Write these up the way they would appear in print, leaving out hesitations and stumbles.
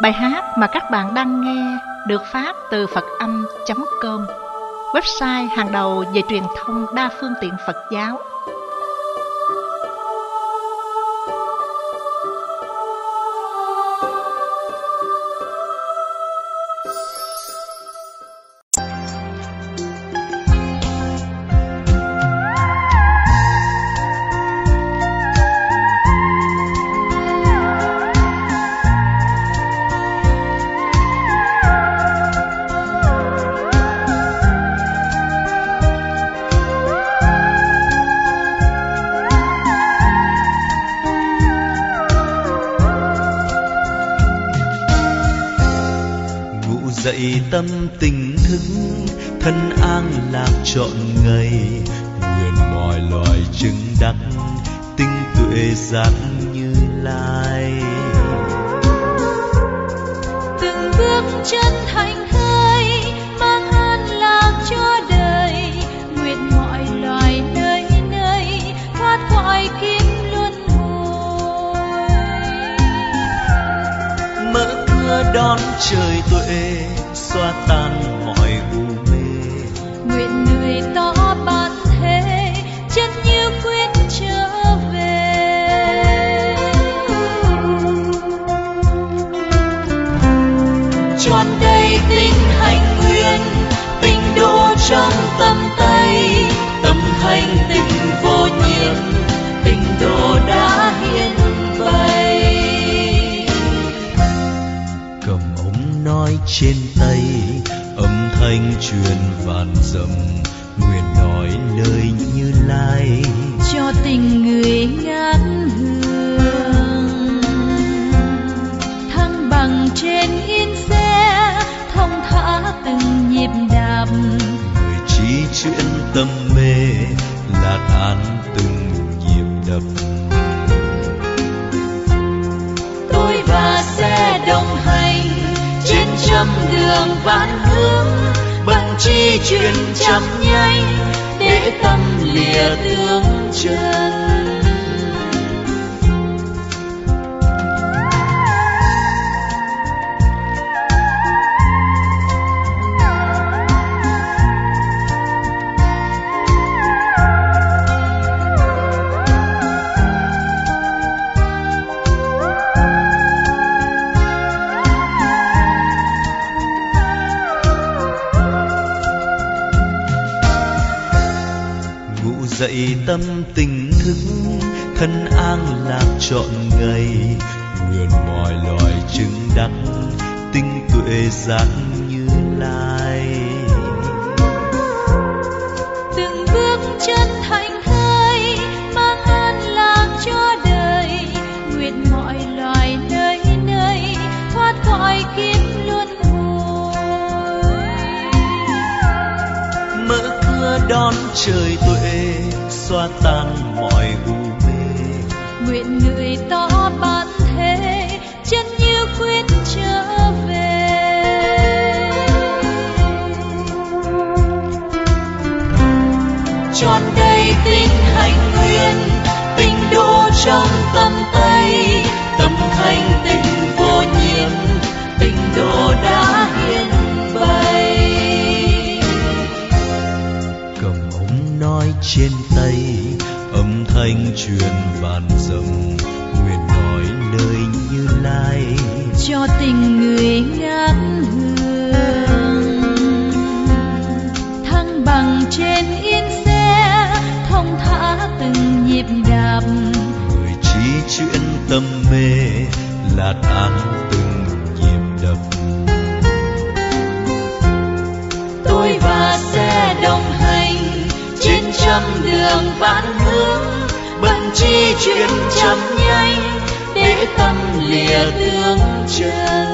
Bài hát mà các bạn đang nghe được phát từ Phật-âm.com, website hàng đầu về truyền thông đa phương tiện Phật giáo. Dậy tâm tỉnh thức, thân an lạc trọn ngày, nguyện mọi loài chứng đắc tinh tuệ giác Như Lai. Từng bước chân thành thơi, mang an lạc cho đời, nguyện mọi loài nơi nơi thoát khỏi kim luân hồi. Mở cửa đón trời tuệ, xóa tan mọi u mê. Nguyện người tỏ bản thể, chân như quyết trở về. Tròn đầy tinh hành nguyện, tinh độ trong tâm tay, tâm thanh tịnh vô nhiễm, tinh độ đã hiện bày. Cầm ống nói trên tay, âm thanh truyền vạn dặm, nguyện nói lời Như Lai cho tình người ngát hương. Thăng bằng trên yên xe, thông thả từng nhịp đạp, người trí chuyển tâm mê, lạc an từng nhịp đập. Tôi và xe đồng hành trên trăm đường vạn hướng, bận chi chuyển chậm nhanh để tâm lìa tướng chân. Dậy tâm tỉnh thức, thân an lạc trọn ngày, nguyện mọi loài chứng đắc tinh tuệ giác Như Lai. Từng bước chân thành thơi, mang an lạc cho đời, nguyện mọi loài nơi nơi thoát khỏi kim luân hồi. Mở cửa đón trời tuệ, xóa tan mọi u mê. Nguyện người tỏ bản thể, chân như quyết trở về. Tròn đầy tinh hành nguyện, tinh độ trong tâm tay, tâm thanh tịnh vô nhiễm, tinh độ đã hiện bày. Cầm ống nói trên tay, âm thanh truyền vạn dặm, nguyện nói lời Như Lai cho tình người ngát hương. Thăng bằng trên yên xe, thông thả từng nhịp đạp, người trí chuyển tâm mê, lạc an từng nhịp đập. Tôi và xe đồng hành trên trăm đường vạn hướng, bận chi chuyển chậm nhanh để tâm lìa tướng chân.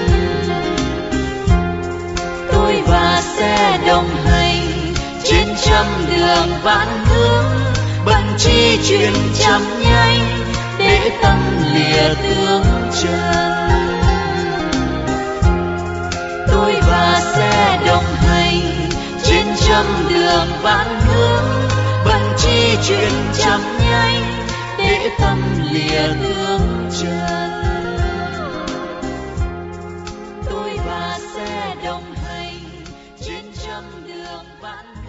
Tôi và xe đồng hành trên trăm đường vạn hướng, bận chi chuyển chậm nhanh để tâm lìa tướng chân. Tôi và xe đồng hành trên trăm đường vạn hướng, bận chi chuyển chậm nhanh để tâm lìa tướng chân. đường vạn